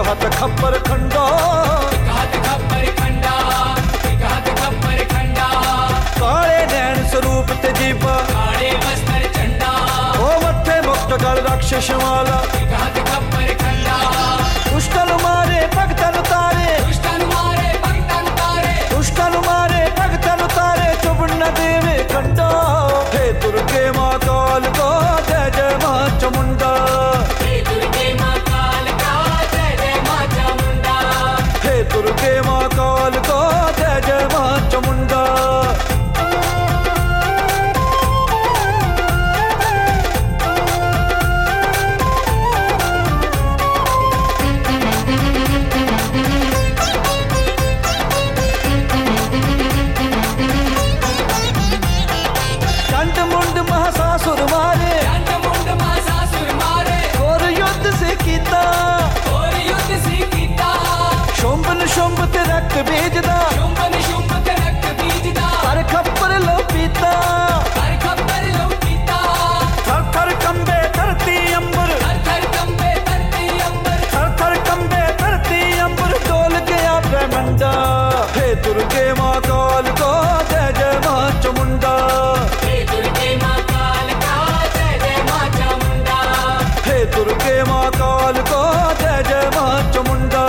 हाथ खप्पर खंडा, एक हाथ खप्पर खंडा, एक हाथ खप्पर खंडा। काले नैन स्वरूप ते जीवा, काले बस्तर झंडा, ओ मत्थे मुक्त गल राक्षस वाला। एक हाथ खप्पर खंडा, दुष्टन मारे भगतन तारे, दुष्टन मारे भगतन तारे, दुष्टन मारे भगतन तारे, चुभ न देवे खंडा। हे दुर्गे माँ काल का जय जय माँ चामुंडा, हे दुर्गे माँ काल का जय जय माँ चामुंडा, हे दुर्गे माँ काल का जय जय माँ चामुंडा। चंड मुंड महासासुर मारे, चंड मुंड महासासुर मारे, और युद्ध से कीता, और युद्ध से कीता। शुंभ निशुंभ ते रक्त बीजदा, शुंभ निशुंभ ते रक्त बीजदा, पर खप्पर लो पीता। हर खप्पर लो पीता। थर थर कंबे धरती अंबर, थर थर कंबे धरती अंबर, थर थर कंबे धरती अंबर, डोल गया ब्रह्मंडा। हे दुर्गे माँ काल को जय जय माँ चामुंडा, हे दुर्गे माँ काल का जय जय माँ चामुंडा, हे दुर्गे माँ काल को जय जय माँ चामुंडा।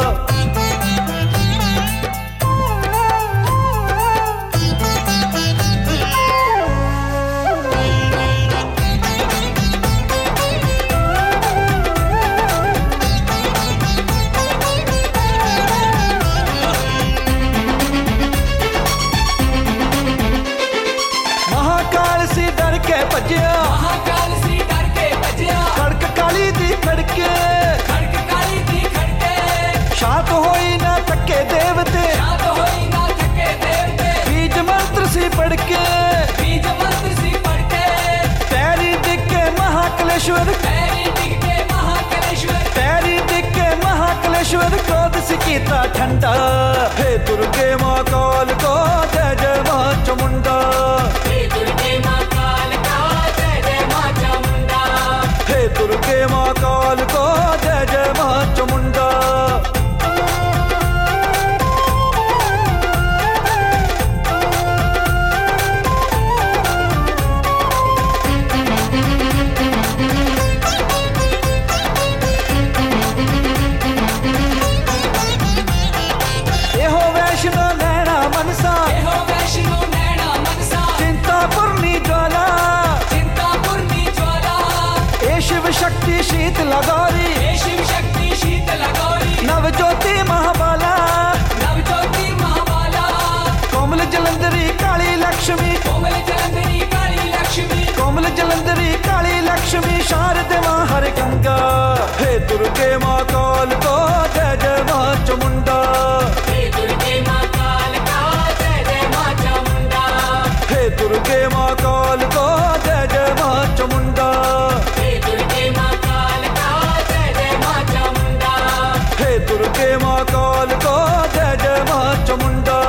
महाकाल सी डर के भजिया, महाकाल सी डर के बजिया, खड़क काली दी खड़के, खड़क काली दी खड़के। शांत होई ना थके देवते, शांत होई ना थके देवते, बीज मंत्र सी पढ़ के, बीज मंत्र सी पढ़ के। पैरी दिखे महाकलेश्वर, पैरी टिक के महाकलेश्वर, पैरी दिखे महाकलेश्वर, क्रोध से कीता ठंडा। हे दुर्गे माँ काल को जय जय माँ चामुंडा, हे दुर्गे माँ काल का जय जय माँ चामुंडा, हे दुर्गे माँ काल को जय जय माँ चामुंडा। एहो वैष्णो नैना मनसा, एहो वैष्णो नैना मनसा, चिंतापुरनी ज्वाला, चिंतापुरनी ज्वाला। ए शिव शक्ति शीत लगौरी, हे शिव शक्ति शीतल गौरी, नव ज्योति महाबाला, नव ज्योति महाबाला। कोमल जलंधरी काली लक्ष्मी, कोमल जलंधरी काली लक्ष्मी, कोमल जलंधरी काली लक्ष्मी, शारदे माँ हर गंगा। हे दुर्गे माँ काल को जय जय माँ चामुंडा, हे दुर्गे माँ काल का जय जय माँ चामुंडा, हे दुर्गे माँ काल को जय जय माँ चामुंडा, हे दुर्गे माँ काल का जय जय माँ चामुंडा, हे दुर्गे माँ काल को जय जय माँ चामुंडा।